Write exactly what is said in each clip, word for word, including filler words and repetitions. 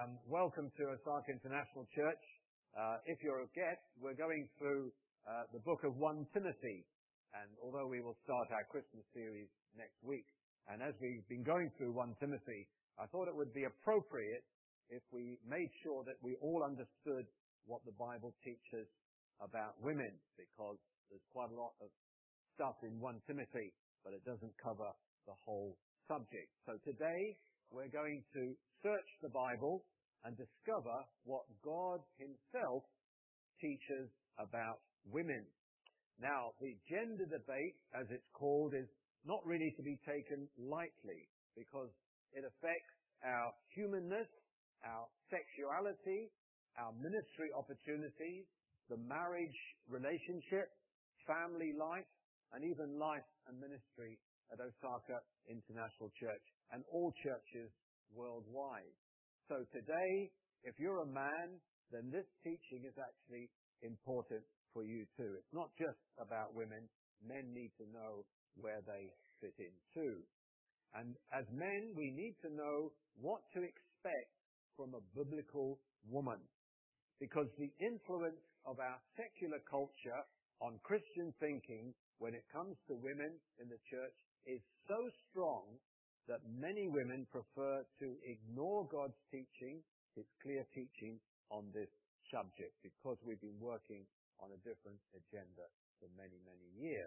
Um, welcome to Osaka International Church. Uh, if you're a guest, we're going through uh, the book of First Timothy, and although we will start our Christmas series next week, and as we've been going through First Timothy, I thought it would be appropriate if we made sure that we all understood what the Bible teaches about women, because there's quite a lot of stuff in First Timothy, but it doesn't cover the whole subject. So today, we're going to search the Bible and discover what God himself teaches about women. Now, the gender debate, as it's called, is not really to be taken lightly because it affects our humanness, our sexuality, our ministry opportunities, the marriage relationship, family life, and even life and ministry at Osaka International Church and all churches worldwide. So today, if you're a man, then this teaching is actually important for you too. It's not just about women. Men need to know where they fit in too. And as men, we need to know what to expect from a biblical woman, because the influence of our secular culture on Christian thinking when it comes to women in the church is so strong that many women prefer to ignore God's teaching, his clear teaching on this subject, because we've been working on a different agenda for many, many years.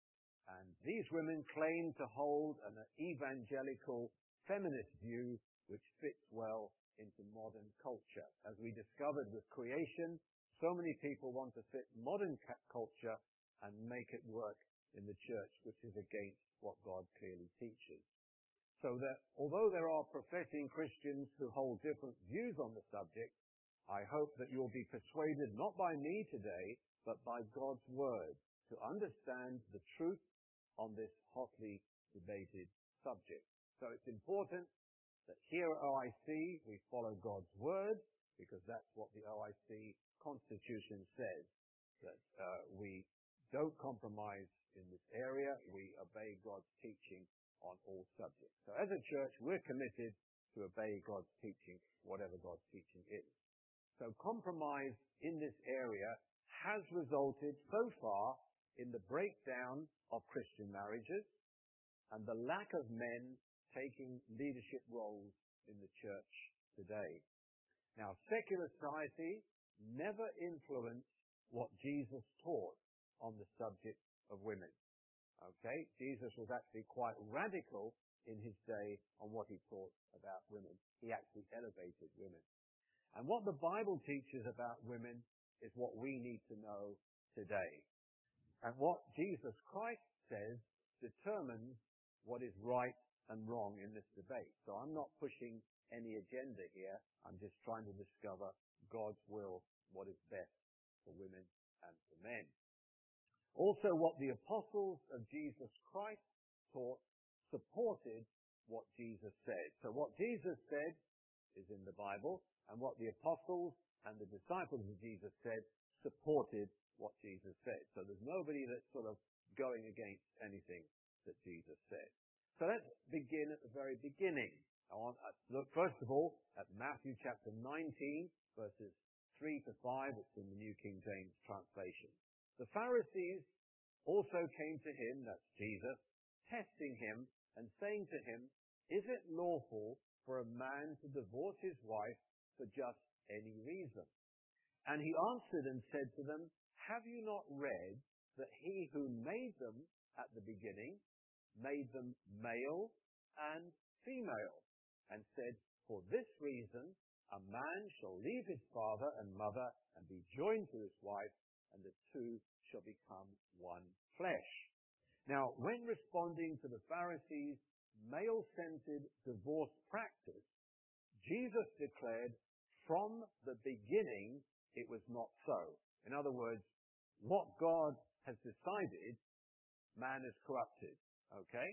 And these women claim to hold an evangelical feminist view which fits well into modern culture. As we discovered with creation, so many people want to fit modern culture and make it work in the church, which is against what God clearly teaches. So that although there are professing Christians who hold different views on the subject, I hope that you'll be persuaded not by me today, but by God's word to understand the truth on this hotly debated subject. So it's important that here at O I C we follow God's word, because that's what the O I C Constitution says, that uh, we don't compromise in this area, we obey God's teaching on all subjects. So as a church, we're committed to obey God's teaching, whatever God's teaching is. So compromise in this area has resulted so far in the breakdown of Christian marriages and the lack of men taking leadership roles in the church today. Now, secular society never influenced what Jesus taught on the subject of women. Okay? Jesus was actually quite radical in his day on what he taught about women. He actually elevated women. And what the Bible teaches about women is what we need to know today. And what Jesus Christ says determines what is right and wrong in this debate. So I'm not pushing any agenda here. I'm just trying to discover God's will, what is best for women and for men. Also, what the apostles of Jesus Christ taught supported what Jesus said. So what Jesus said is in the Bible, and what the apostles and the disciples of Jesus said supported what Jesus said. So there's nobody that's sort of going against anything that Jesus said. So let's begin at the very beginning. I want to look first of all at Matthew chapter nineteen, verses three to five. It's in the New King James translation. The Pharisees also came to him, that's Jesus, testing him and saying to him, "Is it lawful for a man to divorce his wife for just any reason?" And he answered and said to them, "Have you not read that he who made them at the beginning made them male and female, and said, 'For this reason a man shall leave his father and mother and be joined to his wife, and the two shall become one flesh.'" Now, when responding to the Pharisees' male-centered divorce practice, Jesus declared from the beginning it was not so. In other words, what God has decided, man is corrupted. Okay?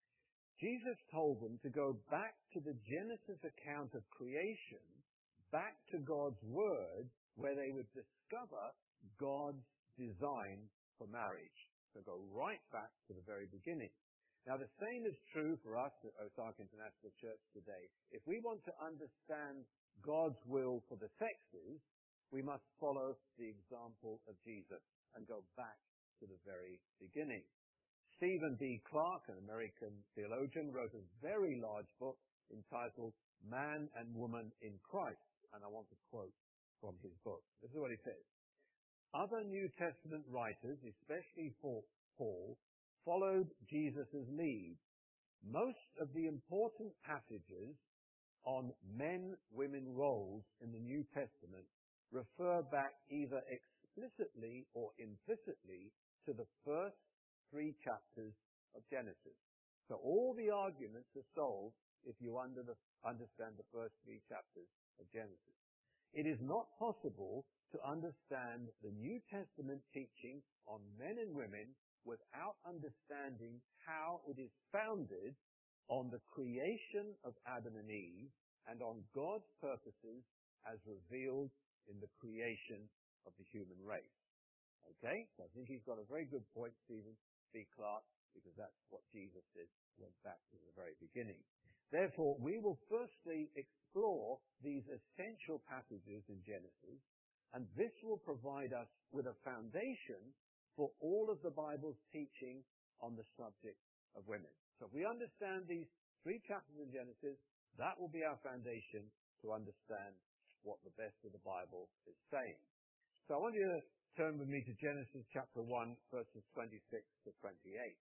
Jesus told them to go back to the Genesis account of creation, back to God's word, where they would discover God's design for marriage. So go right back to the very beginning. Now, the same is true for us at Osaka International Church today. If we want to understand God's will for the sexes, we must follow the example of Jesus and go back to the very beginning. Stephen B. Clark, an American theologian, wrote a very large book entitled Man and Woman in Christ, and I want to quote from his book. This is what he says. Other New Testament writers, especially Paul, followed Jesus' lead. Most of the important passages on men-women roles in the New Testament refer back either explicitly or implicitly to the first three chapters of Genesis. So all the arguments are solved if you under the, understand the first three chapters of Genesis. It is not possible to understand the New Testament teaching on men and women without understanding how it is founded on the creation of Adam and Eve and on God's purposes as revealed in the creation of the human race. Okay? So I think he's got a very good point, Stephen B. Clark, because that's what Jesus did, went back to the very beginning. Therefore, we will firstly explore these essential passages in Genesis, and this will provide us with a foundation for all of the Bible's teaching on the subject of women. So if we understand these three chapters in Genesis, that will be our foundation to understand what the best of the Bible is saying. So I want you to turn with me to Genesis chapter one, verses twenty-six to twenty-eight.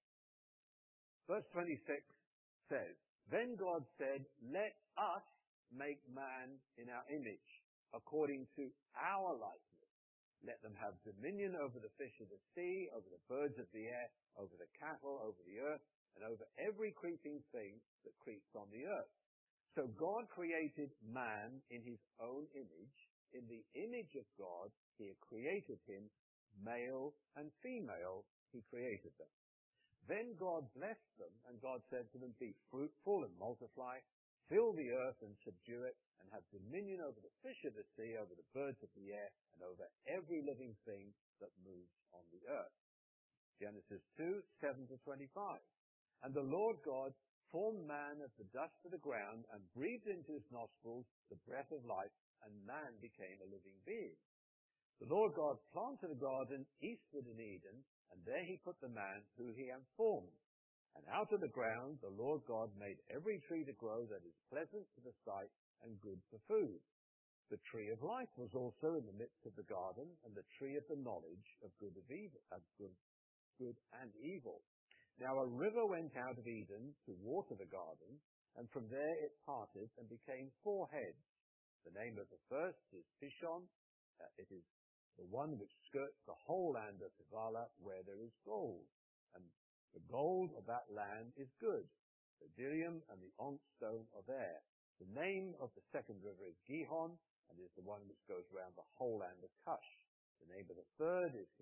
Verse twenty-six says, Then God said, Let us make man in our image, according to our likeness. Let them have dominion over the fish of the sea, over the birds of the air, over the cattle, over the earth, and over every creeping thing that creeps on the earth. So God created man in his own image. In the image of God, he created him, male and female, he created them. Then God blessed them, and God said to them, Be fruitful and multiply, fill the earth and subdue it, and have dominion over the fish of the sea, over the birds of the air, and over every living thing that moves on the earth. Genesis two, seven to twenty-five. And the Lord God formed man of the dust of the ground and breathed into his nostrils the breath of life, and man became a living being. The Lord God planted a garden eastward in Eden, and there he put the man who he had formed. And out of the ground the Lord God made every tree to grow that is pleasant to the sight and good for food. The tree of life was also in the midst of the garden, and the tree of the knowledge of good of evil, of good, good and evil. Now a river went out of Eden to water the garden, and from there it parted and became four heads. The name of the first is Pishon. Uh, it is the one which skirts the whole land of Havilah, where there is gold. And the gold of that land is good. The bdellium and the onyx stone are there. The name of the second river is Gihon, and is the one which goes around the whole land of Cush. The name of the third is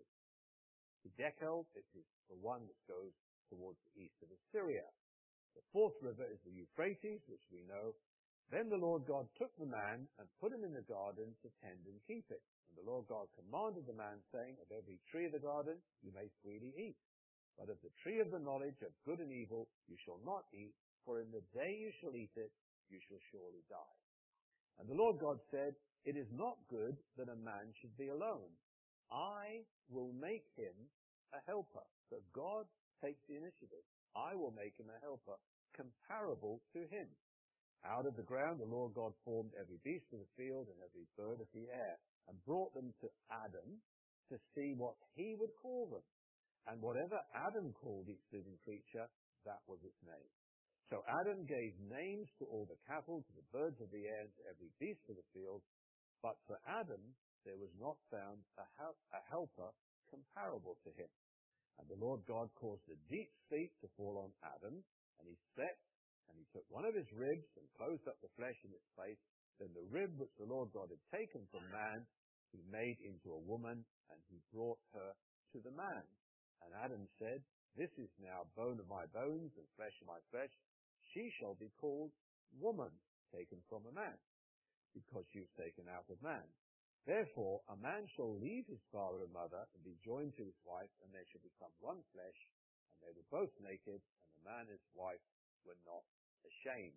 Hiddekel. It is the one which goes towards the east of Assyria. The fourth river is the Euphrates, which we know. Then the Lord God took the man and put him in the garden to tend and keep it. And the Lord God commanded the man, saying, Of every tree of the garden you may freely eat, but of the tree of the knowledge of good and evil you shall not eat, for in the day you shall eat it, you shall surely die. And the Lord God said, It is not good that a man should be alone. I will make him a helper. So God takes the initiative. I will make him a helper comparable to him. Out of the ground the Lord God formed every beast of the field and every bird of the air, and brought them to Adam to see what he would call them. And whatever Adam called each living creature, that was its name. So Adam gave names to all the cattle, to the birds of the air, and to every beast of the field. But for Adam there was not found a, hel- a helper comparable to him. And the Lord God caused a deep sleep to fall on Adam, and he slept, and he took one of his ribs and closed up the flesh in its place. Then the rib which the Lord God had taken from man, he made into a woman, and he brought her to the man. And Adam said, This is now bone of my bones and flesh of my flesh. She shall be called woman, taken from a man, because she was taken out of man. Therefore, a man shall leave his father and mother and be joined to his wife, and they shall become one flesh. And they were both naked, and the man and his wife were not ashamed.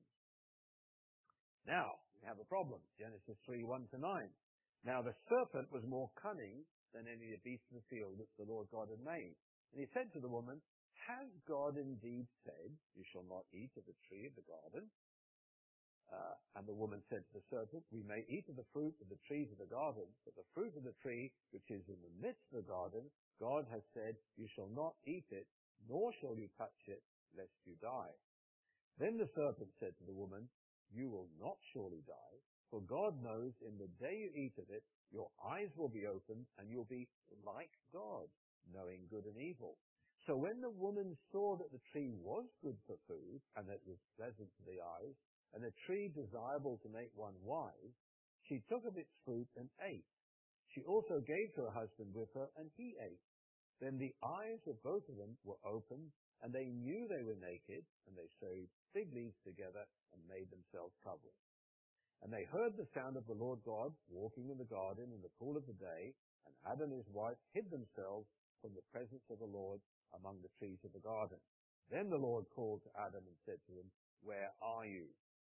Now, we have a problem. Genesis three, one to nine. Now the serpent was more cunning than any of the beasts of the field which the Lord God had made. And he said to the woman, has God indeed said, you shall not eat of the tree of the garden? Uh, and the woman said to the serpent, we may eat of the fruit of the trees of the garden, but the fruit of the tree which is in the midst of the garden, God has said, you shall not eat it, nor shall you touch it, lest you die. Then the serpent said to the woman, you will not surely die, for God knows in the day you eat of it, your eyes will be opened, and you'll be like God, knowing good and evil. So when the woman saw that the tree was good for food, and that it was pleasant to the eyes, and a tree desirable to make one wise, she took of its fruit and ate. She also gave to her husband with her, and he ate. Then the eyes of both of them were opened, and they knew they were naked, and they sewed fig leaves together and made themselves coverings. And they heard the sound of the Lord God walking in the garden in the cool of the day, and Adam and his wife hid themselves from the presence of the Lord among the trees of the garden. Then the Lord called to Adam and said to him, where are you?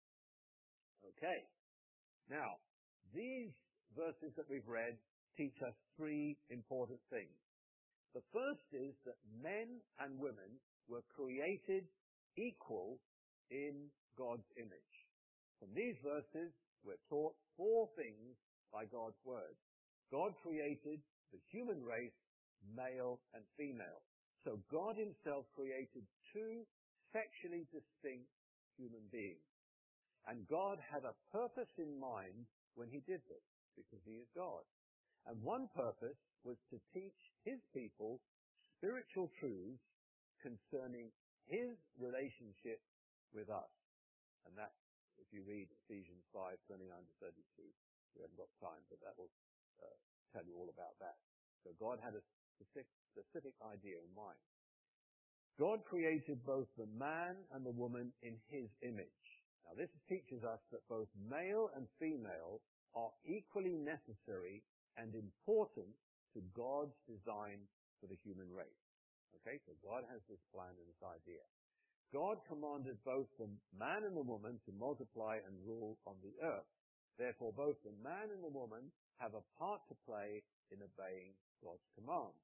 Okay. Now, these verses that we've read teach us three important things. The first is that men and women were created equal in God's image. From these verses, we're taught four things by God's word. God created the human race, male and female. So God himself created two sexually distinct human beings. And God had a purpose in mind when he did this, because he is God. And one purpose was to teach his people spiritual truths concerning his relationship with us. And that, if you read Ephesians five, twenty-nine to thirty-two, we haven't got time, but that will uh, tell you all about that. So God had a specific, specific idea in mind. God created both the man and the woman in his image. Now this teaches us that both male and female are equally necessary and important to God's design for the human race. Okay, so God has this plan and this idea. God commanded both the man and the woman to multiply and rule on the earth. Therefore, both the man and the woman have a part to play in obeying God's command.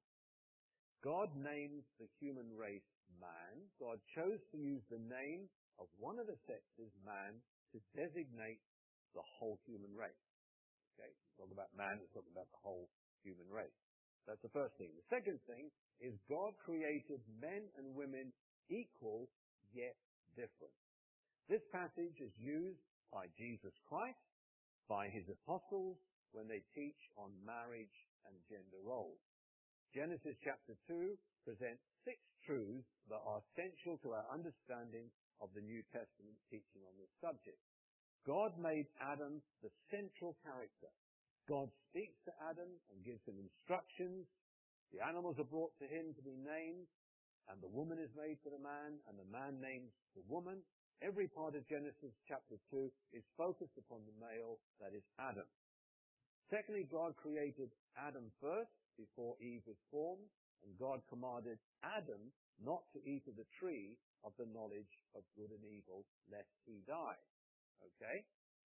God names the human race man. God chose to use the name of one of the sexes, man, to designate the whole human race. Okay, talk about man, we're talking about the whole human race. That's the first thing. The second thing is God created men and women equal, yet different. This passage is used by Jesus Christ, by his apostles, when they teach on marriage and gender roles. Genesis chapter two presents six truths that are essential to our understanding of the New Testament teaching on this subject. God made Adam the central character. God speaks to Adam and gives him instructions. The animals are brought to him to be named, and the woman is made for the man, and the man names the woman. Every part of Genesis chapter two is focused upon the male, that is Adam. Secondly, God created Adam first, before Eve was formed, and God commanded Adam not to eat of the tree of the knowledge of good and evil, lest he die. Okay?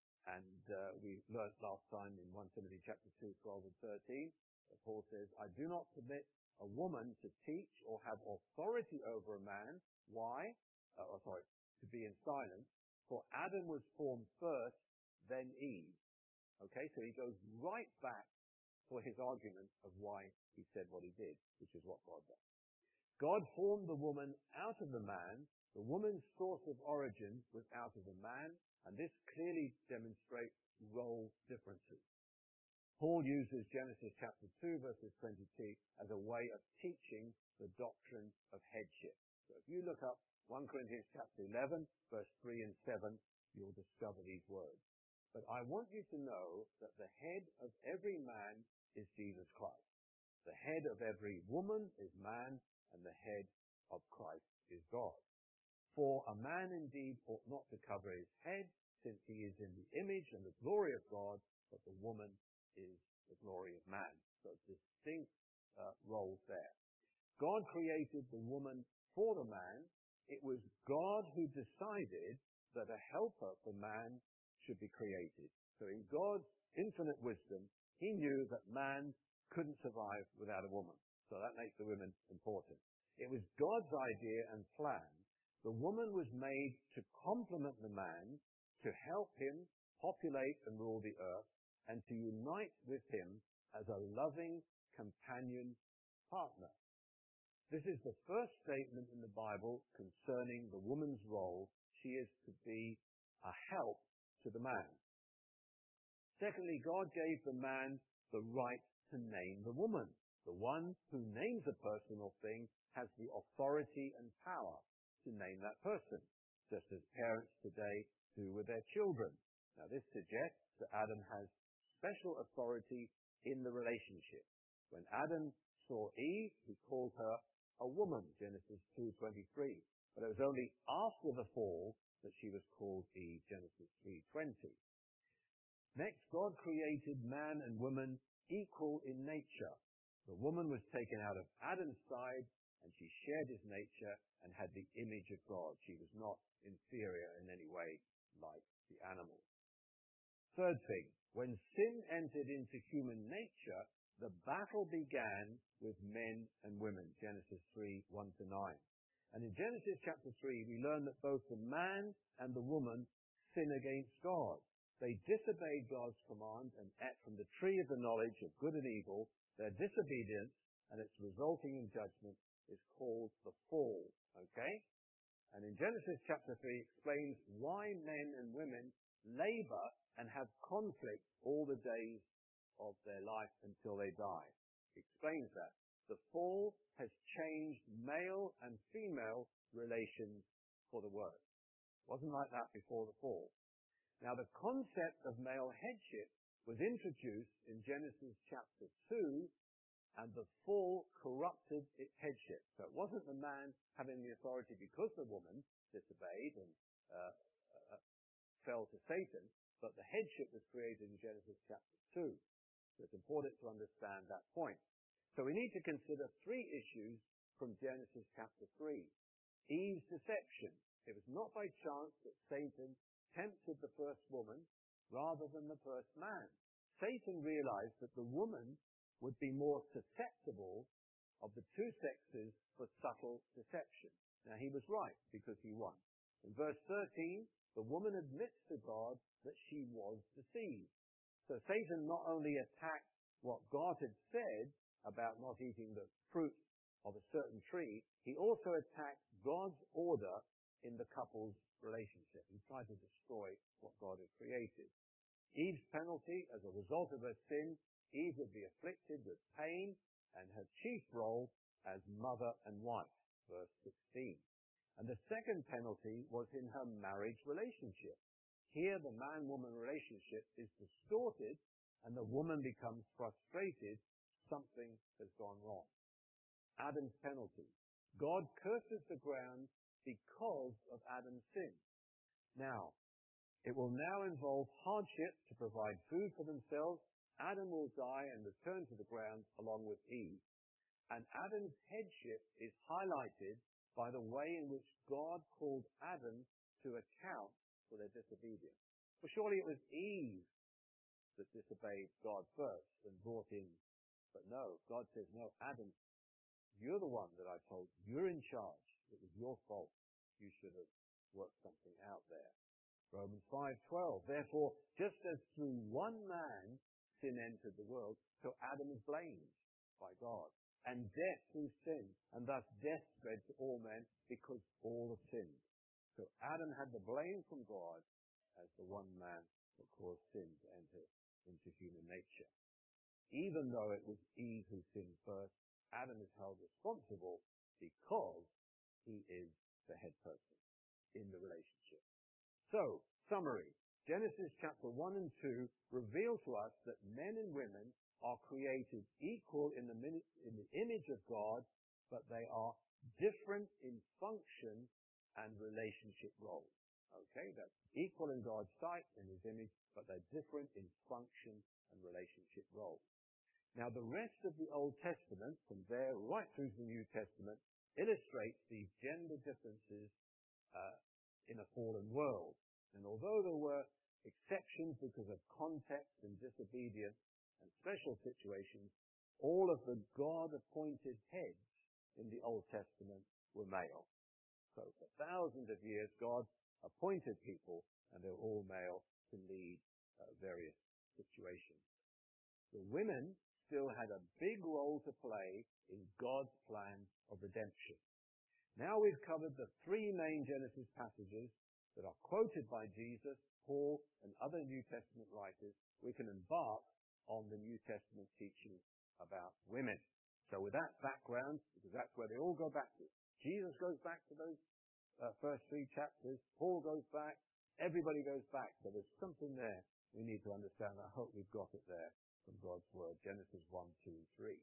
And uh, we learned last time in First Timothy chapter two, twelve and thirteen, that Paul says, I do not permit a woman to teach or have authority over a man. Why? Uh, oh, sorry, to be in silence. For Adam was formed first, then Eve. Okay, so he goes right back for his argument of why he said what he did, which is what God does. God formed the woman out of the man. The woman's source of origin was out of the man, and this clearly demonstrates role differences. Paul uses Genesis chapter two, verses twenty-two, as a way of teaching the doctrine of headship. So if you look up First Corinthians chapter eleven, verse three and seven, you'll discover these words. But I want you to know that the head of every man is Jesus Christ. The head of every woman is man, and the head of Christ is God. For a man indeed ought not to cover his head, since he is in the image and the glory of God, but the woman is the glory of man. So distinct uh, roles there. God created the woman for the man. It was God who decided that a helper for man should be created. So in God's infinite wisdom, he knew that man couldn't survive without a woman. So that makes the women important. It was God's idea and plan. The woman was made to complement the man, to help him populate and rule the earth, and to unite with him as a loving companion partner. This is the first statement in the Bible concerning the woman's role. She is to be a help to the man. Secondly, God gave the man the right to name the woman. The one who names a person or thing has the authority and power to name that person, just as parents today do with their children. Now, this suggests that Adam has special authority in the relationship. When Adam saw Eve, he called her a woman, Genesis two twenty-three. But it was only after the fall that she was called Eve, Genesis three twenty. Next, God created man and woman equal in nature. The woman was taken out of Adam's side, and she shared his nature and had the image of God. She was not inferior in any way like the animals. Third thing, when sin entered into human nature, the battle began with men and women, Genesis three, one to nine. And in Genesis chapter three, we learn that both the man and the woman sin against God. They disobeyed God's command and ate from the tree of the knowledge of good and evil. Their disobedience and its resulting in judgment is called the fall. Okay? And in Genesis chapter three explains why men and women labor and have conflict all the days of their life until they die. It explains that. The fall has changed male and female relations for the worse. It wasn't like that before the fall. Now, the concept of male headship was introduced in Genesis chapter two, and the fall corrupted its headship. So it wasn't the man having the authority because the woman disobeyed and uh, uh, fell to Satan, but the headship was created in Genesis chapter two. So it's important to understand that point. So we need to consider three issues from Genesis chapter three. Eve's deception. It was not by chance that Satan tempted the first woman rather than the first man. Satan realized that the woman would be more susceptible of the two sexes for subtle deception. Now, he was right because he won. In verse thirteen, the woman admits to God that she was deceived. So Satan not only attacked what God had said about not eating the fruit of a certain tree, he also attacked God's order in the couple's relationship. He tried to destroy what God had created. Eve's penalty, as a result of her sin, Eve would be afflicted with pain and her chief role as mother and wife, verse sixteen. And the second penalty was in her marriage relationship. Here the man-woman relationship is distorted and the woman becomes frustrated. Something has gone wrong. Adam's penalty. God curses the ground because of Adam's sin. Now, it will now involve hardship to provide food for themselves. Adam will die and return to the ground along with Eve. And Adam's headship is highlighted by the way in which God called Adam to account for their disobedience. For surely it was Eve that disobeyed God first and brought in. But no, God says, no, Adam, you're the one that I told. You're in charge. It was your fault. You should have worked something out there. Romans five twelve. Therefore, just as through one man sin entered the world, so Adam is blamed by God. And death through sin, and thus death spread to all men because all have sinned. So Adam had the blame from God as the one man that caused sin to enter into human nature. Even though it was Eve who sinned first, Adam is held responsible because he is the head person in the relationship. So, summary. Genesis chapter one and two reveal to us that men and women are created equal in the, in the image of God, but they are different in function and relationship roles. Okay, that's equal in God's sight, in his image, but they're different in function and relationship roles. Now, the rest of the Old Testament, from there right through to the New Testament, illustrates these gender differences uh, in a fallen world. And although there were exceptions because of context and disobedience and special situations, all of the God-appointed heads in the Old Testament were male. So for thousands of years, God appointed people, and they were all male, to lead uh, various situations. The women still had a big role to play in God's plan of redemption. Now we've covered the three main Genesis passages that are quoted by Jesus, Paul, and other New Testament writers. We can embark on the New Testament teaching about women. So with that background, because that's where they all go back to, Jesus goes back to those uh, first three chapters, Paul goes back, everybody goes back. So there's something there we need to understand. I hope we've got it there from God's Word, Genesis one, two, and three.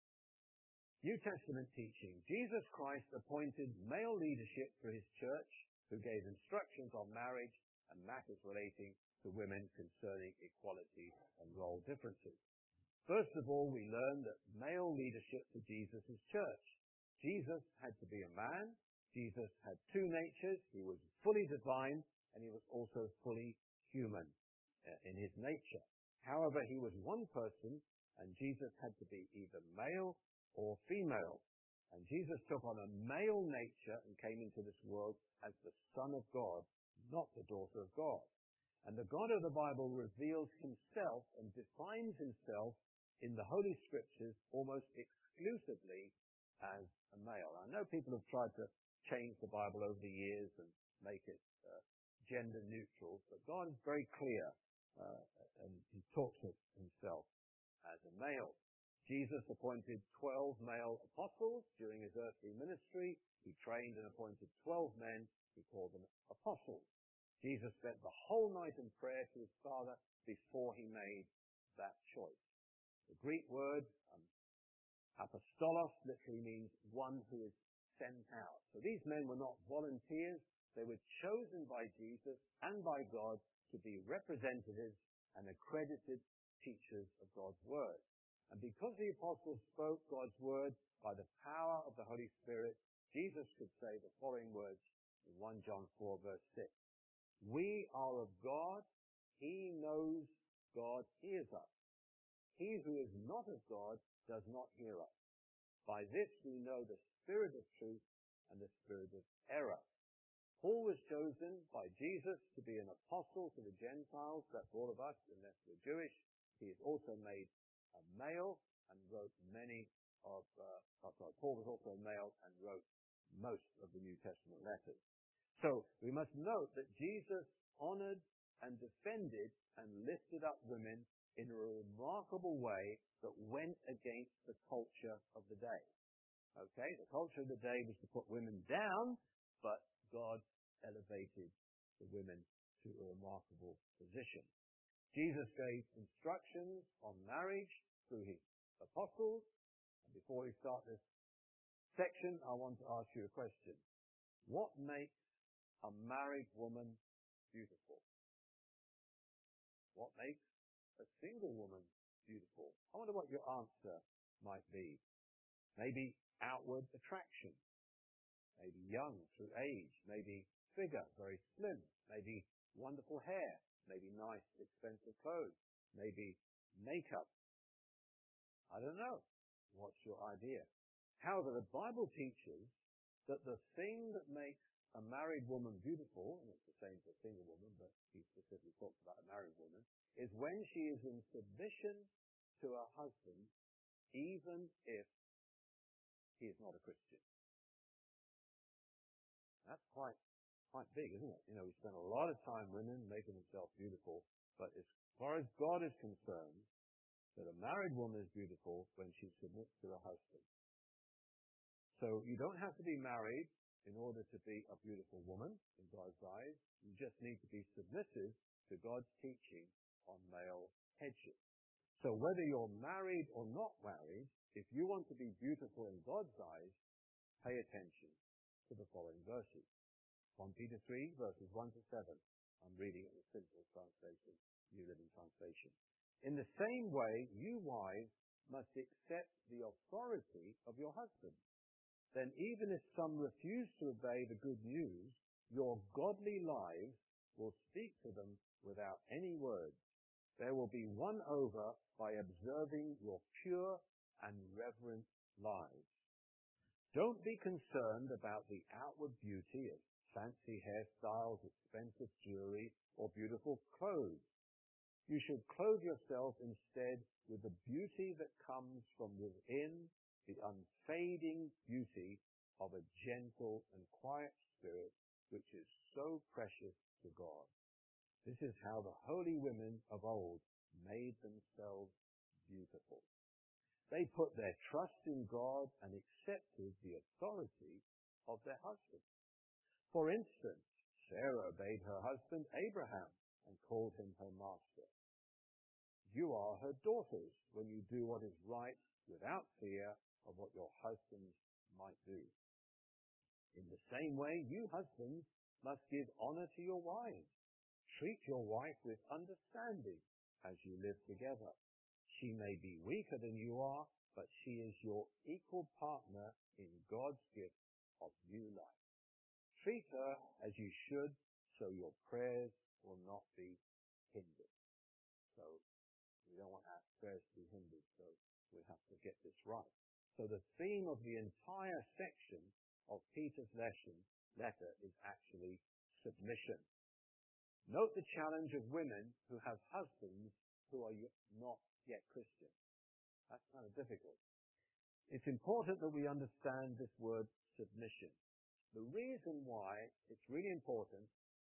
New Testament teaching. Jesus Christ appointed male leadership for his church, who gave instructions on marriage and matters relating to women concerning equality and role differences. First of all, we learn that male leadership for Jesus' church. Jesus had to be a man. Jesus had two natures. He was fully divine, and he was also fully human in his nature. However, he was one person, and Jesus had to be either male or female. And Jesus took on a male nature and came into this world as the Son of God, not the daughter of God. And the God of the Bible reveals himself and defines himself in the Holy Scriptures almost exclusively as a male. I know people have tried to change the Bible over the years and make it uh, gender neutral, but God is very clear, uh, and he talks of himself as a male. Jesus appointed twelve male apostles during his earthly ministry. He trained and appointed twelve men. He called them apostles. Jesus spent the whole night in prayer to his Father before he made that choice. The Greek word um, apostolos literally means one who is sent out. So these men were not volunteers. They were chosen by Jesus and by God to be representatives and accredited teachers of God's Word. And because the apostles spoke God's Word by the power of the Holy Spirit, Jesus could say the following words in First John four, verse six. We are of God. He knows God hears us. He who is not of God does not hear us. By this we know the spirit of truth and the spirit of error. Paul was chosen by Jesus to be an apostle to the Gentiles. That's all of us, unless we're Jewish. He is also made a male and wrote many of, uh, oh, sorry, Paul was also a male and wrote most of the New Testament letters. So we must note that Jesus honored and defended and lifted up women in a remarkable way that went against the culture of the day. Okay, the culture of the day was to put women down, but God elevated the women to a remarkable position. Jesus gave instructions on marriage through his apostles. And before we start this section, I want to ask you a question. What makes a married woman beautiful? What makes a single woman beautiful? I wonder what your answer might be. Maybe outward attraction. Maybe young through age. Maybe figure, very slim. Maybe wonderful hair. Maybe nice, expensive clothes. Maybe makeup. I don't know. What's your idea? However, the Bible teaches that the thing that makes a married woman beautiful, and it's the same for a single woman, but he specifically talks about a married woman, is when she is in submission to her husband, even if he is not a Christian. That's quite quite big, isn't it? You know, we spend a lot of time, women, making themselves beautiful, but as far as God is concerned, that a married woman is beautiful when she submits to her husband. So you don't have to be married in order to be a beautiful woman in God's eyes. You just need to be submissive to God's teaching on male headship. So whether you're married or not married, if you want to be beautiful in God's eyes, pay attention to the following verses. First Peter three, verses one to seven. I'm reading it in the simple translation, New Living Translation. In the same way, you wives must accept the authority of your husband, then even if some refuse to obey the good news, your godly lives will speak to them without any words. They will be won over by observing your pure and reverent lives. Don't be concerned about the outward beauty of fancy hairstyles, expensive jewelry, or beautiful clothes. You should clothe yourself instead with the beauty that comes from within, the unfading beauty of a gentle and quiet spirit, which is so precious to God. This is how the holy women of old made themselves beautiful. They put their trust in God and accepted the authority of their husband. For instance, Sarah obeyed her husband Abraham and called him her master. You are her daughters when you do what is right without fear of what your husbands might do. In the same way, you husbands must give honor to your wives. Treat your wife with understanding as you live together. She may be weaker than you are, but she is your equal partner in God's gift of new life. Treat her as you should, so your prayers will not be hindered. So, we don't want our prayers to be hindered, so we have to get this right. So the theme of the entire section of Peter's lesson, letter is actually submission. Note the challenge of women who have husbands who are not yet Christian. That's kind of difficult. It's important that we understand this word submission. The reason why it's really important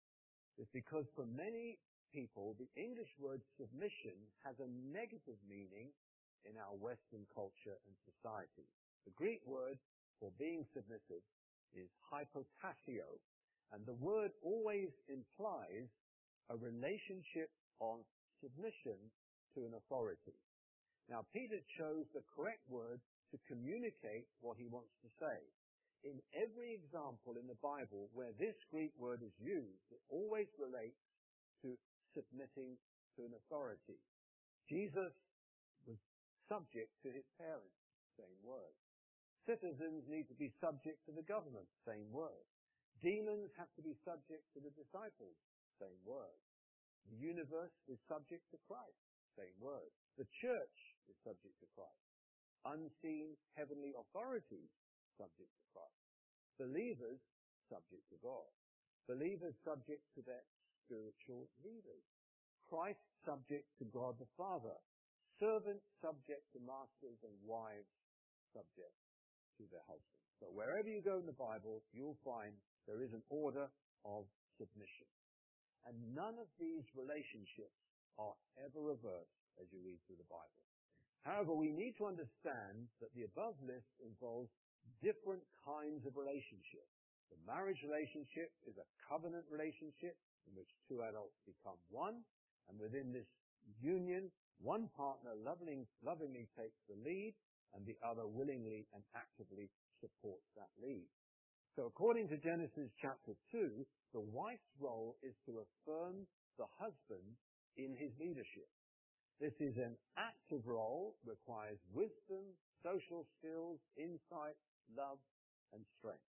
is because for many people, the English word submission has a negative meaning in our Western culture and society. The Greek word for being submissive is hypotasio, and the word always implies a relationship of submission to an authority. Now, Peter chose the correct word to communicate what he wants to say. In every example in the Bible where this Greek word is used, it always relates to submitting to an authority. Jesus was subject to his parents, same word. Citizens need to be subject to the government, same word. Demons have to be subject to the disciples, same word. The universe is subject to Christ, same word. The church is subject to Christ. Unseen heavenly authorities, subject to Christ. Believers, subject to God. Believers subject to their spiritual leaders. Christ subject to God the Father. Servants subject to masters, and wives subject to their husbands. So wherever you go in the Bible, you'll find there is an order of submission. And none of these relationships are ever reversed as you read through the Bible. However, we need to understand that the above list involves different kinds of relationships. The marriage relationship is a covenant relationship in which two adults become one, and within this union, one partner lovingly, lovingly takes the lead, and the other willingly and actively supports that lead. So according to Genesis chapter two, the wife's role is to affirm the husband in his leadership. This is an active role, requires wisdom, social skills, insight, love, and strength.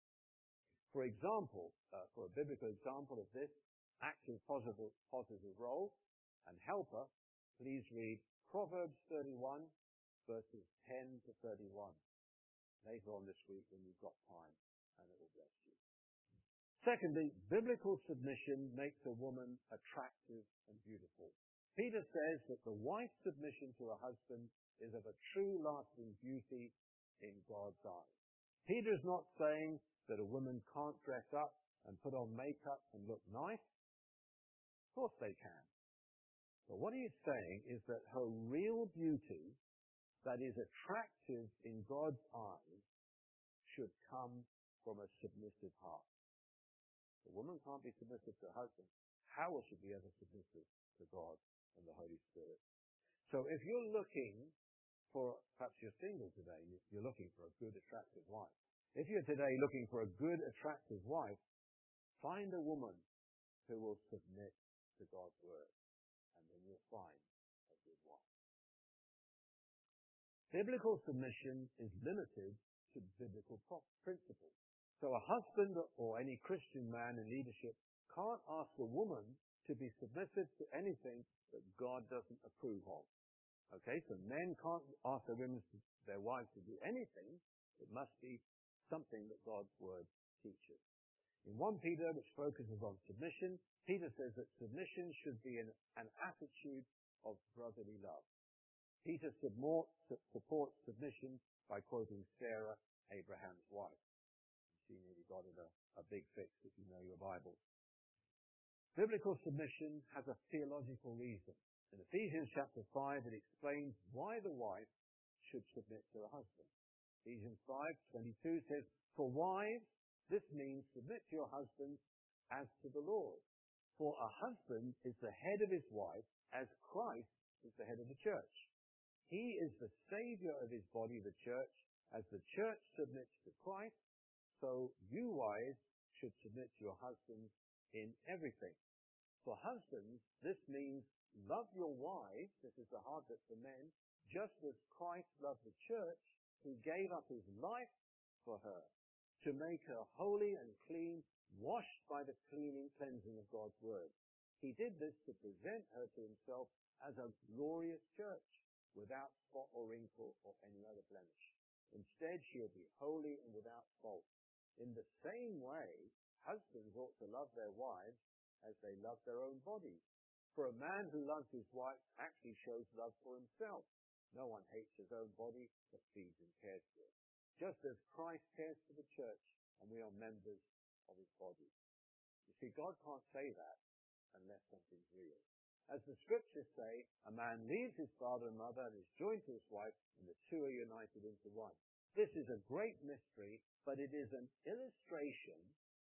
For example, uh, for a biblical example of this active positive, positive role and helper, please read Proverbs thirty-one, verses ten to thirty-one. Later on this week when you've got time, and it will bless you. Secondly, biblical submission makes a woman attractive and beautiful. Peter says that the wife's submission to her husband is of a true lasting beauty in God's eyes. Peter is not saying that a woman can't dress up and put on makeup and look nice. Of course they can. But what he is saying is that her real beauty that is attractive in God's eyes should come from a submissive heart. The woman can't be submissive to her husband. How will she be ever submissive to God and the Holy Spirit? So if you're looking for, perhaps you're single today, you're looking for a good, attractive wife. If you're today looking for a good, attractive wife, find a woman who will submit to God's word, and then you'll find a good wife. Biblical submission is limited to biblical principles. So a husband or any Christian man in leadership can't ask a woman to be submissive to anything that God doesn't approve of. Okay, so men can't ask their women, to, their wives to do anything. It must be something that God's word teaches. In First Peter, which focuses on submission, Peter says that submission should be an, an attitude of brotherly love. Peter support, supports submission by quoting Sarah, Abraham's wife. She nearly got it a, a big fix if you know your Bible. Biblical submission has a theological reason. In Ephesians chapter five, it explains why the wife should submit to her husband. Ephesians five twenty-two says, "For wives, this means submit to your husbands as to the Lord. For a husband is the head of his wife, as Christ is the head of the church. He is the Savior of his body, the church. As the church submits to Christ, so you wives should submit to your husbands in everything. For husbands, this means love your wives," this is the hard bit for men, "just as Christ loved the church, who gave up his life for her, to make her holy and clean, washed by the cleaning, cleansing of God's word. He did this to present her to himself as a glorious church, without spot or wrinkle or any other blemish. Instead, she'll be holy and without fault. In the same way, husbands ought to love their wives as they love their own bodies. For a man who loves his wife actually shows love for himself. No one hates his own body, but feeds and cares for it. Just as Christ cares for the church, and we are members of his body." You see, God can't say that unless something's real. As the scriptures say, a man leaves his father and mother and is joined to his wife, and the two are united into one. This is a great mystery, but it is an illustration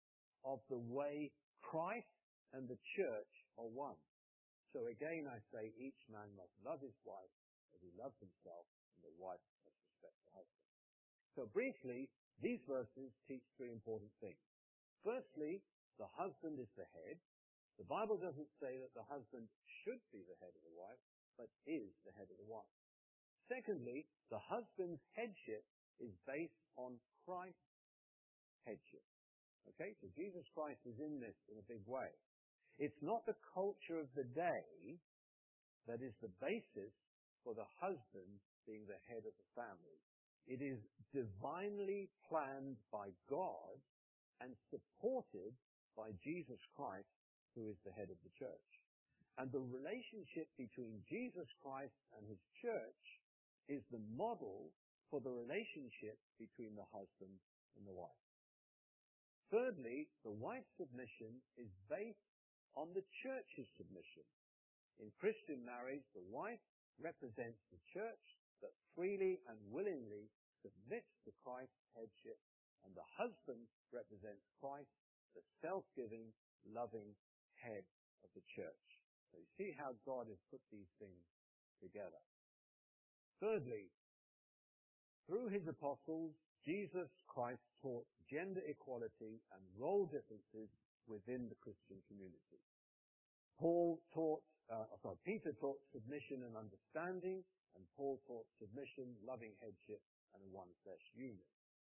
of the way Christ and the church are one. So again, I say each man must love his wife as he loves himself, and the wife must respect the husband. So briefly, these verses teach three important things. Firstly, the husband is the head. The Bible doesn't say that the husband should be the head of the wife, but is the head of the wife. Secondly, the husband's headship is based on Christ's headship. Okay, so Jesus Christ is in this in a big way. It's not the culture of the day that is the basis for the husband being the head of the family. It is divinely planned by God and supported by Jesus Christ, who is the head of the church. And the relationship between Jesus Christ and his church is the model for the relationship between the husband and the wife. Thirdly, the wife's submission is based on the church's submission. In Christian marriage, the wife represents the church that freely and willingly submits to Christ's headship, and the husband represents Christ, the self-giving, loving head of the church. So you see how God has put these things together. Thirdly, through his apostles, Jesus Christ taught gender equality and role differences within the Christian community. Paul taught, uh, sorry, Peter taught submission and understanding, and Paul taught submission, loving headship, and a one-flesh union.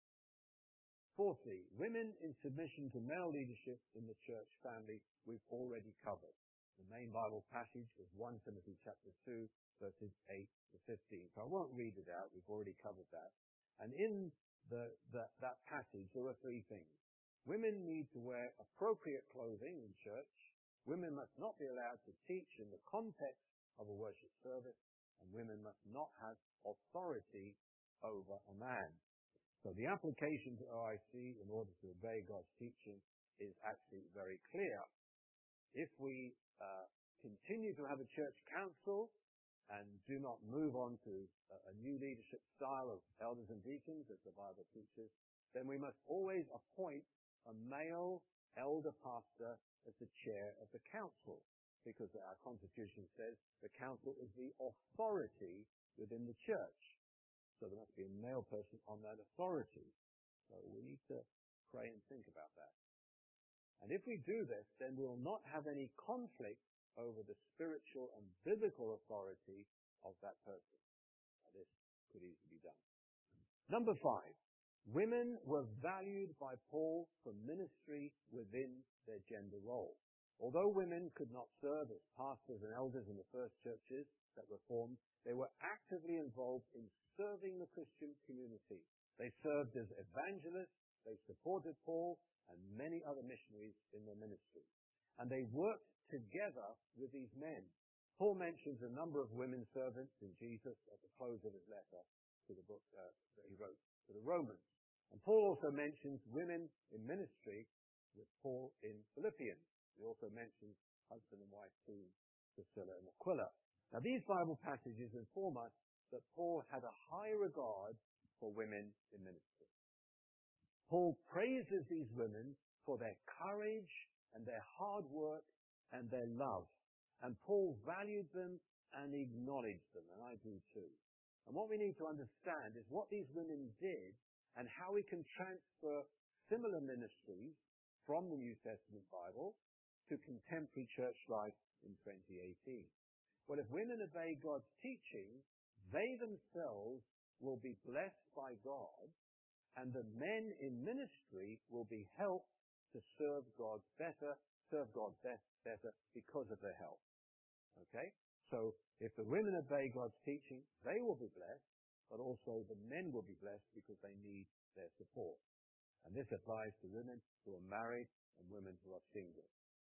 Fourthly, women in submission to male leadership in the church family, we've already covered. The main Bible passage is First Timothy chapter two, verses eight to fifteen. So I won't read it out, we've already covered that. And in the, the, that passage, there are three things. Women need to wear appropriate clothing in church. Women must not be allowed to teach in the context of a worship service. And women must not have authority over a man. So the application to O I C in order to obey God's teaching is actually very clear. If we uh, continue to have a church council and do not move on to a, a new leadership style of elders and deacons, as the Bible teaches, then we must always appoint a male elder pastor as the chair of the council, because our constitution says the council is the authority within the church. So there must be a male person on that authority. So we need to pray and think about that. And if we do this, then we will not have any conflict over the spiritual and biblical authority of that person. Now, this could easily be done. Number five, Women were valued by Paul for ministry within their gender role. Although women could not serve as pastors and elders in the first churches that were formed, they were actively involved in serving the Christian community. They served as evangelists, they supported Paul and many other missionaries in their ministry. And they worked together with these men. Paul mentions a number of women servants in Jesus at the close of his letter to the book uh, that he wrote to the Romans. And Paul also mentions women in ministry with Paul in Philippians. He also mentions husband and wife team, Priscilla and Aquila. Now these Bible passages inform us that Paul had a high regard for women in ministry. Paul praises these women for their courage and their hard work and their love. And Paul valued them and acknowledged them, and I do too. And what we need to understand is what these women did and how we can transfer similar ministries from the New Testament Bible to contemporary church life in twenty eighteen. Well, if women obey God's teaching, they themselves will be blessed by God, and the men in ministry will be helped to serve God better, serve God best, better because of their help. Okay? So, if the women obey God's teaching, they will be blessed, but also the men will be blessed because they need their support. And this applies to women who are married and women who are single.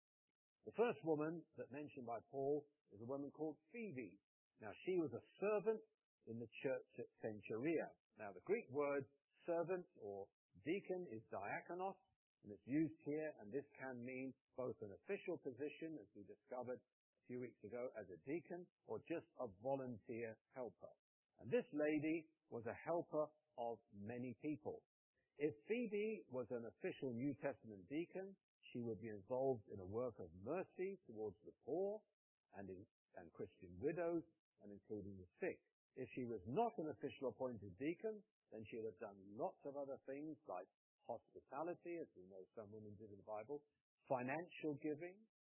The first woman that mentioned by Paul is a woman called Phoebe. Now, she was a servant in the church at Cenchrea. Now, the Greek word servant or deacon is diakonos, and it's used here, and this can mean both an official position, as we discovered a few weeks ago, as a deacon, or just a volunteer helper. And this lady was a helper of many people. If Phoebe was an official New Testament deacon, she would be involved in a work of mercy towards the poor and, in, and Christian widows, and including the sick. If she was not an official appointed deacon, then she would have done lots of other things like hospitality, as we know some women did in the Bible, financial giving,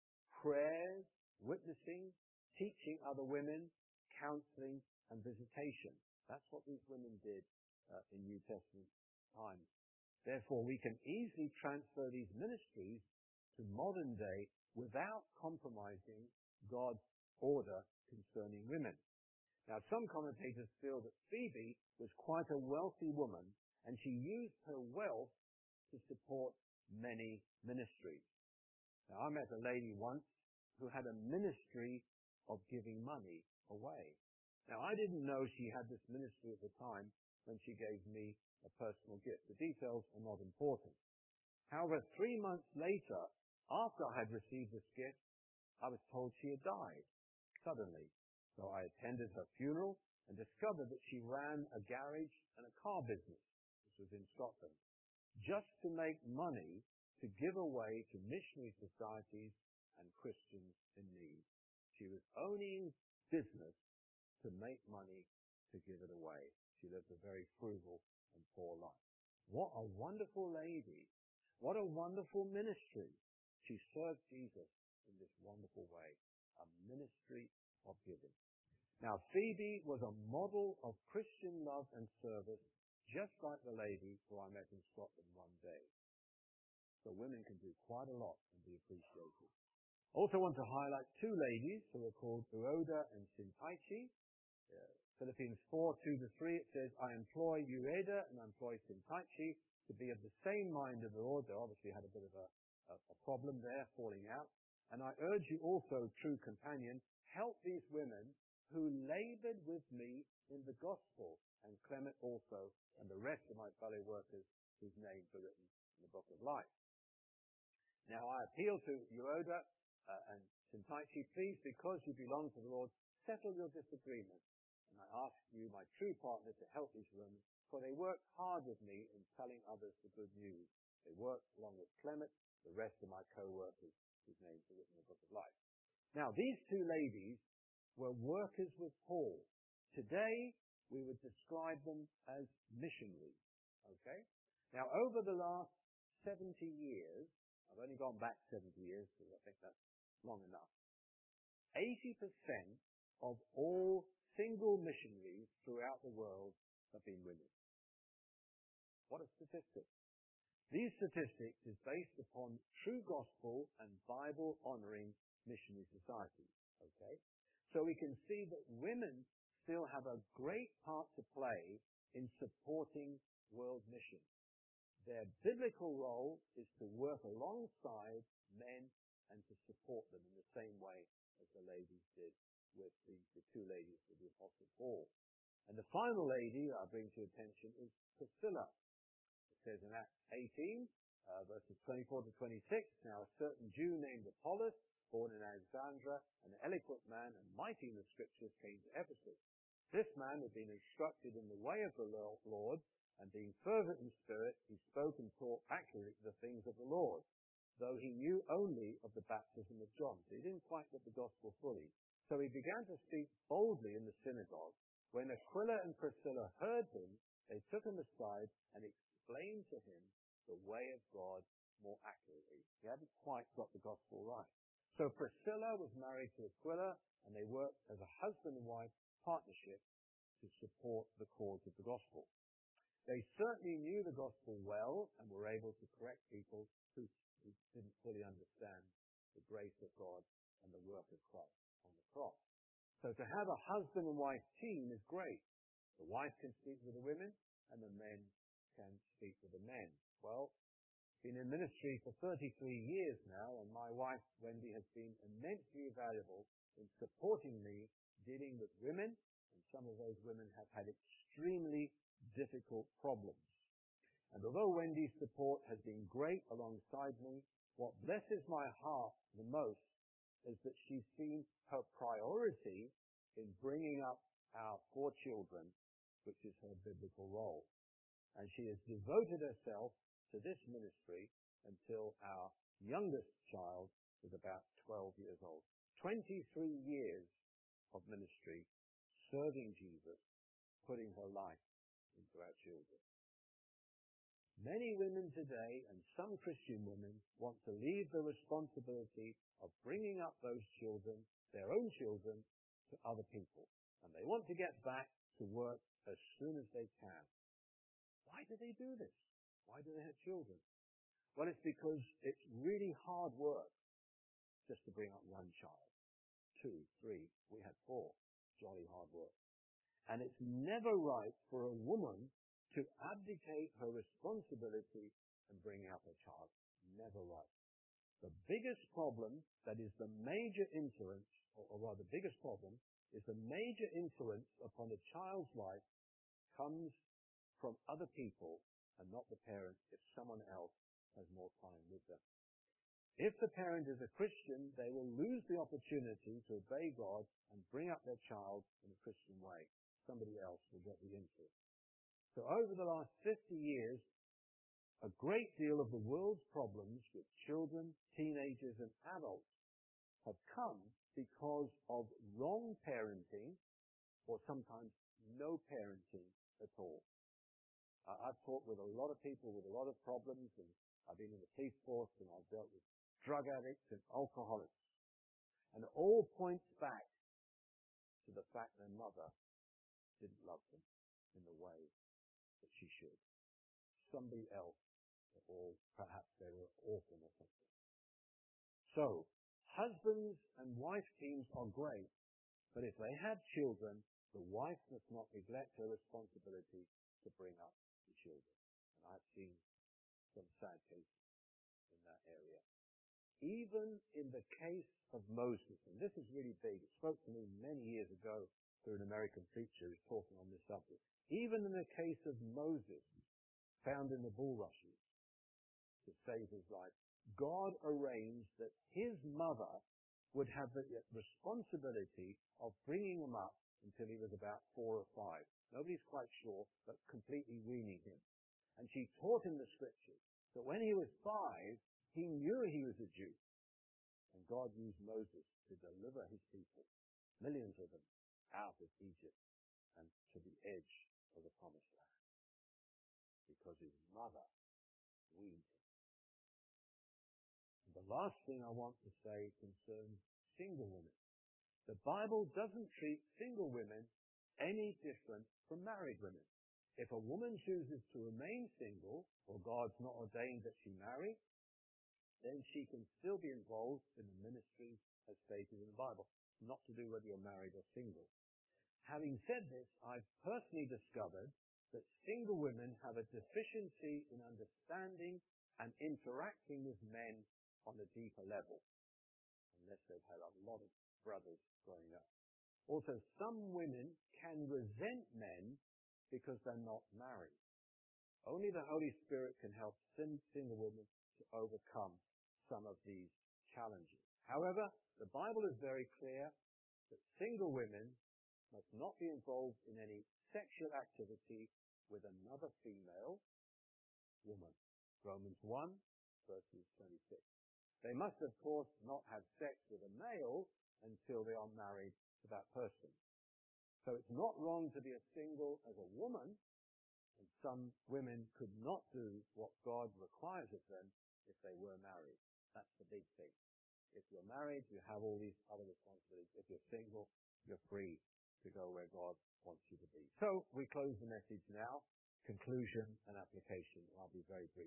prayers, witnessing, teaching other women, counseling, and visitation. That's what these women did uh, in New Testament times. Therefore, we can easily transfer these ministries to modern day without compromising God's order concerning women. Now, some commentators feel that Phoebe was quite a wealthy woman, and she used her wealth to support many ministries. Now, I met a lady once who had a ministry of giving money away. Now, I didn't know she had this ministry at the time when she gave me a personal gift. The details are not important. However, three months later, after I had received this gift, I was told she had died suddenly. So I attended her funeral and discovered that she ran a garage and a car business. This was in Scotland. Just to make money to give away to missionary societies and Christians in need. She was owning business to make money to give it away. She lived a very frugal and poor life. What a wonderful lady. What a wonderful ministry. She served Jesus in this wonderful way. A ministry of giving. Now, Phoebe was a model of Christian love and service, just like the lady who I met in Scotland one day. So women can do quite a lot and be appreciated. Also want to highlight two ladies who are called Euodia and Syntyche. Uh, Philippians four, two to three, it says, I employ Euodia and I employ Syntyche to be of the same mind of the Lord. They obviously had a bit of a, a, a problem there, falling out. And I urge you also, true companion, help these women who labored with me in the gospel, and Clement also, and the rest of my fellow workers whose names are written in the book of life. Now I appeal to Euodia uh, and Syntyche, please, because you belong to the Lord, settle your disagreement. And I ask you, my true partner, to help these women, for they work hard with me in telling others the good news. They work along with Clement, the rest of my co-workers whose names are written in the book of life. Now, these two ladies were workers with Paul. Today, we would describe them as missionaries. Okay? Now, over the last seventy years, I've only gone back seventy years because I think that's long enough, eighty percent of all single missionaries throughout the world have been women. What are statistics? These statistics is based upon true gospel and Bible-honoring missionary societies. Okay? So we can see that women still have a great part to play in supporting world missions. Their biblical role is to work alongside men and to support them in the same way as the ladies did with the, the two ladies with the Apostle Paul. And the final lady I bring to your attention is Priscilla. It says in Acts eighteen, uh, verses twenty-four to twenty-six, now a certain Jew named Apollos, born in Alexandria, an eloquent man and mighty in the scriptures, came to Ephesus. This man had been instructed in the way of the Lord, and being fervent in spirit, he spoke and taught accurately the things of the Lord, though he knew only of the baptism of John. So he didn't quite get the gospel fully. So he began to speak boldly in the synagogue. When Aquila and Priscilla heard him, they took him aside and explained to him the way of God more accurately. He hadn't quite got the gospel right. So Priscilla was married to Aquila, and they worked as a husband and wife partnership to support the cause of the gospel. They certainly knew the gospel well and were able to correct people who, who didn't fully understand the grace of God and the work of Christ on the cross. So to have a husband and wife team is great. The wife can speak with the women and the men can speak with the men. Well, I've been in ministry for thirty-three years now, and my wife, Wendy, has been immensely valuable in supporting me dealing with women, and some of those women have had extremely difficult problems. And although Wendy's support has been great alongside me, what blesses my heart the most is that she's seen her priority in bringing up our four children, which is her biblical role. And she has devoted herself to this ministry until our youngest child was about twelve years old. twenty-three years of ministry, serving Jesus, putting her life into our children. Many women today, and some Christian women, want to leave the responsibility of bringing up those children, their own children, to other people. And they want to get back to work as soon as they can. Why do they do this? Why do they have children? Well, it's because it's really hard work just to bring up one child. Two, three, we had four. Jolly hard work. And it's never right for a woman to abdicate her responsibility and bring up a child. Never right. The biggest problem that is the major influence, or, or rather the biggest problem, is the major influence upon a child's life comes from other people and not the parent if someone else has more time with them. If the parent is a Christian, they will lose the opportunity to obey God and bring up their child in a Christian way. Somebody else will get the influence. So over the last fifty years, a great deal of the world's problems with children, teenagers, and adults have come because of wrong parenting, or sometimes no parenting at all. Uh, I've talked with a lot of people with a lot of problems, and I've been in the police force, and I've dealt with drug addicts and alcoholics. And it all points back to the fact their mother didn't love them in the way that she should. Somebody else, or perhaps they were an orphan or something. So, husbands and wife teams are great, but if they have children, the wife must not neglect her responsibility to bring up the children. And I've seen some sad cases in that area. Even in the case of Moses, and this is really big, it spoke to me many years ago through an American preacher who was talking on this subject. Even in the case of Moses, found in the bulrushes to save his life, God arranged that his mother would have the responsibility of bringing him up until he was about four or five. Nobody's quite sure, but completely weaning him. And she taught him the scriptures. So when he was five, he knew he was a Jew. And God used Moses to deliver his people, millions of them, out of Egypt and to the edge of the promised land. Because his mother weaned him. And the last thing I want to say concerns single women. The Bible doesn't treat single women any different from married women. If a woman chooses to remain single, or God's not ordained that she marry, then she can still be involved in the ministry as stated in the Bible. Not to do whether you're married or single. Having said this, I've personally discovered that single women have a deficiency in understanding and interacting with men on a deeper level, unless they've had a lot of brothers growing up. Also, some women can resent men because they're not married. Only the Holy Spirit can help single women to overcome some of these challenges. However, the Bible is very clear that single women must not be involved in any sexual activity with another female woman. Romans one, verses twenty-six. They must, of course, not have sex with a male until they are married to that person. So it's not wrong to be a single as a woman, and some women could not do what God requires of them if they were married. That's the big thing. If you're married, you have all these other responsibilities. If you're single, you're free to go where God wants you to be. So we close the message now. Conclusion and application. I'll be very brief.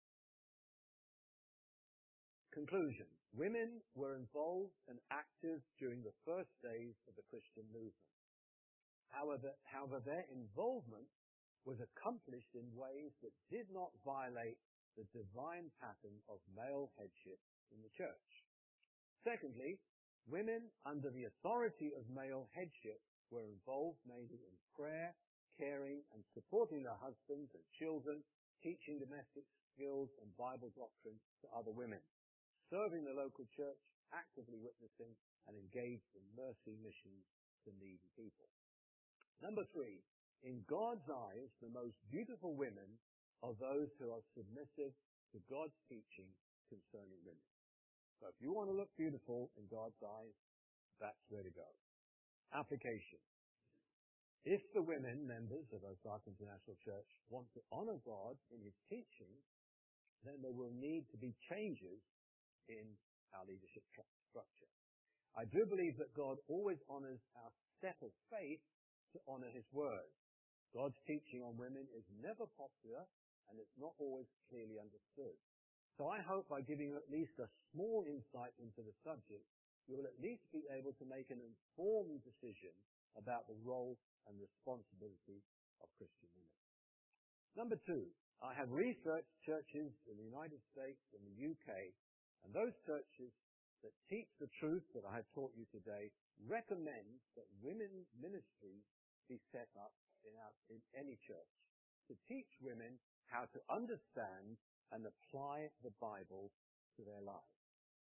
Conclusion. Women were involved and active during the first days of the Christian movement. However, however, their involvement was accomplished in ways that did not violate the divine pattern of male headship in the church. Secondly, women under the authority of male headship were involved mainly in prayer, caring and supporting their husbands and children, teaching domestic skills and Bible doctrine to other women, serving the local church, actively witnessing and engaged in mercy missions to needy people. Number three, in God's eyes, the most beautiful women are those who are submissive to God's teaching concerning women. So if you want to look beautiful in God's eyes, that's where to go. Application. If the women members of Osaka International Church want to honor God in His teaching, then there will need to be changes in our leadership structure. I do believe that God always honors our step of faith to honor His word. God's teaching on women is never popular and it's not always clearly understood. So I hope by giving at least a small insight into the subject, you will at least be able to make an informed decision about the role and responsibility of Christian women. Number two, I have researched churches in the United States and the U K, and those churches that teach the truth that I have taught you today recommend that women's ministries be set up in, our, in any church to teach women how to understand and apply the Bible to their lives.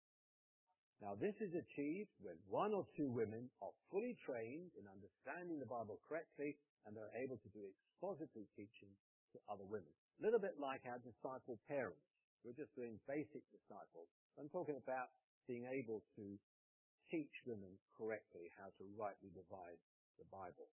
Now, this is achieved when one or two women are fully trained in understanding the Bible correctly and they're able to do expository teaching to other women. A little bit like our disciple parents. We're just doing basic disciples. I'm talking about being able to teach women correctly how to rightly divide the Bible.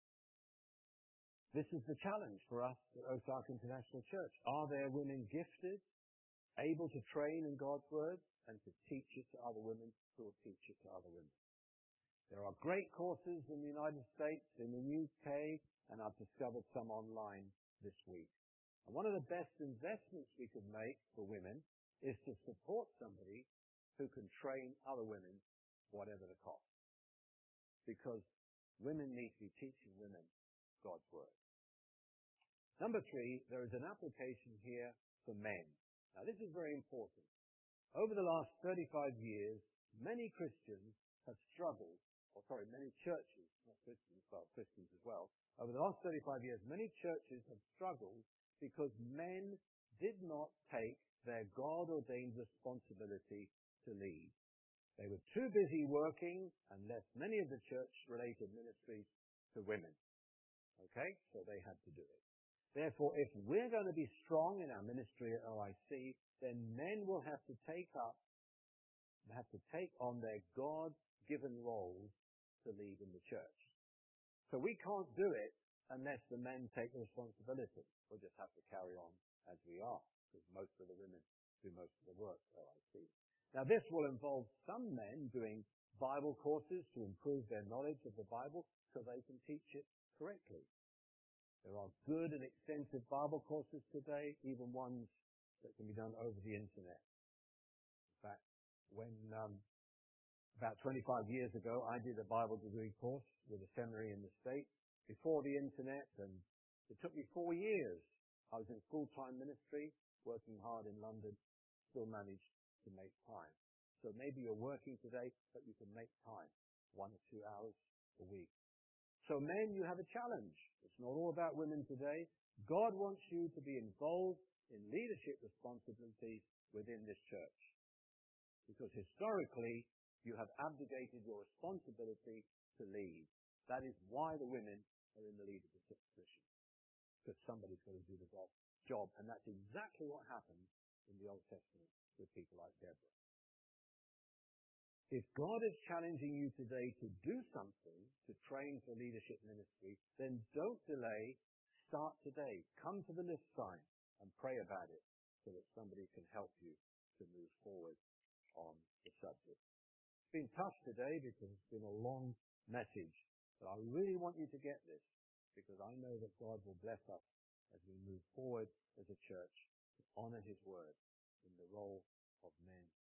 This is the challenge for us at Osaka International Church. Are there women gifted, able to train in God's Word, and to teach it to other women who will teach it to other women? There are great courses in the United States, in the U K, and I've discovered some online this week. And one of the best investments we can make for women is to support somebody who can train other women, whatever the cost. Because women need to be teaching women God's Word. Number three, there is an application here for men. Now, this is very important. Over the last thirty-five years, many Christians have struggled, or sorry, many churches, not Christians, well, Christians as well. Over the last thirty-five years, many churches have struggled because men did not take their God-ordained responsibility to lead. They were too busy working and left many of the church-related ministries to women. Okay? So they had to do it. Therefore, if we're going to be strong in our ministry at O I C, then men will have to take up, have to take on their God-given roles to lead in the church. So we can't do it unless the men take the responsibility. We'll just have to carry on as we are, because most of the women do most of the work at O I C. Now, this will involve some men doing Bible courses to improve their knowledge of the Bible so they can teach it correctly. There are good and extensive Bible courses today, even ones that can be done over the internet. In fact, when um, about twenty-five years ago, I did a Bible degree course with a seminary in the States before the internet, and it took me four years. I was in full-time ministry, working hard in London, still managed to make time. So maybe you're working today, but you can make time, one or two hours a week. So men, you have a challenge. It's not all about women today. God wants you to be involved in leadership responsibilities within this church. Because historically, you have abdicated your responsibility to lead. That is why the women are in the leadership position. Because somebody's got to do the job. And that's exactly what happened in the Old Testament with people like Deborah. If God is challenging you today to do something to train for leadership ministry, then don't delay. Start today. Come to the list sign and pray about it so that somebody can help you to move forward on the subject. It's been tough today because it's been a long message, but I really want you to get this because I know that God will bless us as we move forward as a church to honor His word in the role of men